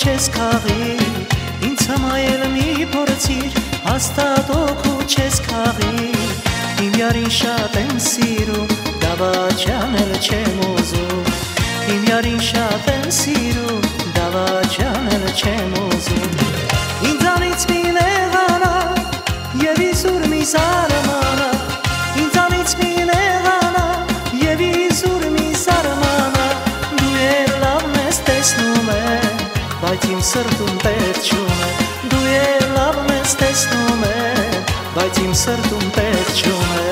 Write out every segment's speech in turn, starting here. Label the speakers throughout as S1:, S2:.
S1: չես քաղի, ինձ հմայել մի փորձիր, հաստատ օգու չես քաղի, իմ յարին շատ եմ սիրում, դավաճանել չեմ ուզում, իմ յարին շատ եմ սիրում, դավաճանել չեմ ուզում, ինձանից մի նեղանա, և իզուր մի զարմանա, ինձանից մի նեղանա, և իզուր մի զարմանա, դու էլ լավն ես տեսնում է, բայց իմ սրտում տեղ չունե, դու էլ լավն ես տեսնում է, բայց իմ սրտում տեղ չունե.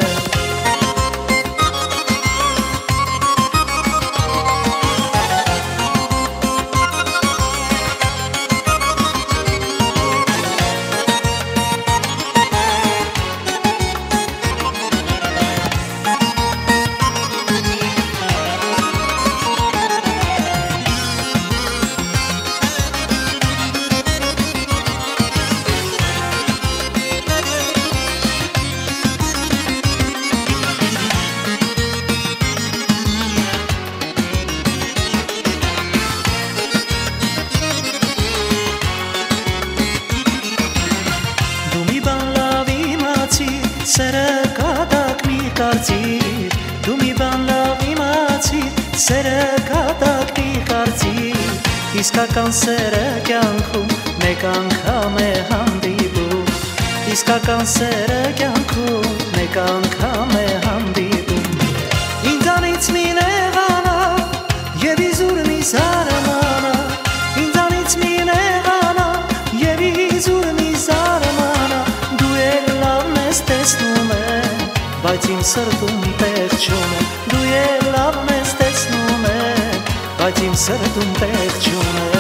S1: Սերը կատակ մի կարծիր, դու մի բան լավ իմացիր, սերը կատակ մի կարծիր, իսկական սերը կյանքում մեկ անգամ է հանդիպում, իսկական սերը կյանքում մեկ անգամ է հանդիպում, ինձանից մի նեղանա, և իզուր մի զարմանա, ինձանից մի նեղանա, և իզուր մի զարմանա, դու էլ լավն ես տեսնում է, բայց իմ սրտում տեղ չունե, դու էլ լավն ես տեսնում է, բայց իմ սրտում տեղ չունե.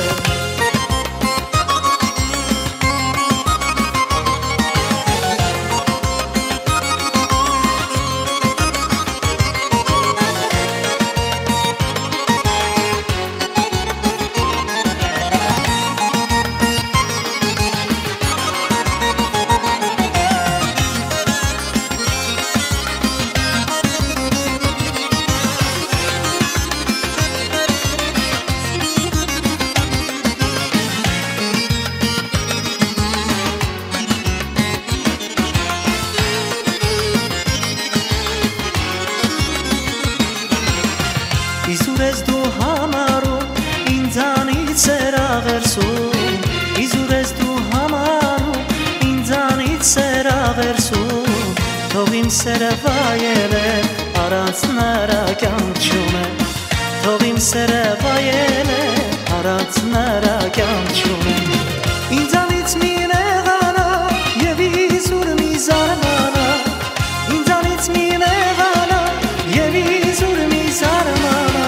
S1: Իզուր ես դու համարում, ինձանից էր աղերսում, իզուր ես դու համարում, ինձանից էր աղերսում, թող իմ սերը վայել է, առանց նրա կյանք չունե, թող իմ սերը վայել է, առանց նրա կյանք չունե, ինձանից մի նեղանա, և իզուր մի զարմանա, ինձանից մի նեղանա, և իզուր մի զարմանա,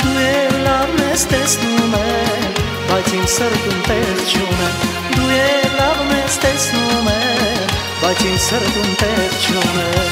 S1: տեսնում է, բայց իմ սրտում տեղ չունե, դու էլ լավն ես տեսնում է, բայց իմ սրտում տեղ չունե.